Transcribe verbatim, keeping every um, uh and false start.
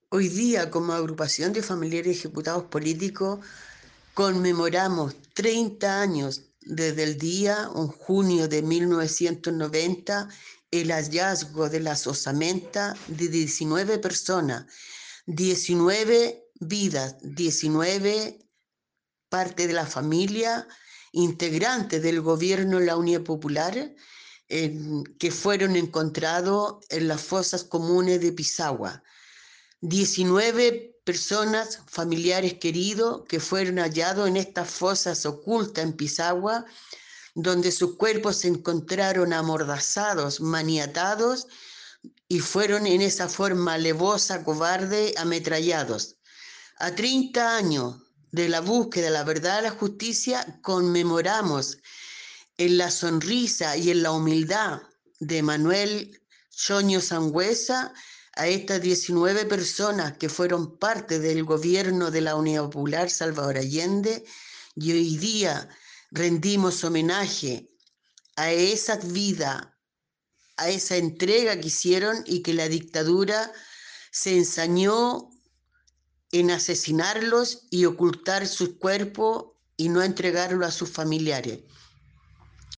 Hoy día, como agrupación de familiares ejecutados políticos, conmemoramos treinta años desde el día, en junio de mil novecientos noventa, el hallazgo de las osamentas de diecinueve personas, diecinueve vidas, diecinueve parte de la familia, integrantes del gobierno de la Unidad Popular, en, que fueron encontrados en las fosas comunes de Pisagua. diecinueve personas, familiares queridos, que fueron hallados en estas fosas ocultas en Pisagua, donde sus cuerpos se encontraron amordazados, maniatados, y fueron en esa forma alevosa, cobarde, ametrallados. A treinta años de la búsqueda de la verdad y la justicia, conmemoramos en la sonrisa y en la humildad de Manuel Choño Sangüesa a estas diecinueve personas que fueron parte del gobierno de la Unidad Popular Salvador Allende, y hoy día rendimos homenaje a esa vida, a esa entrega que hicieron y que la dictadura se ensañó en asesinarlos y ocultar sus cuerpos y no entregarlo a sus familiares.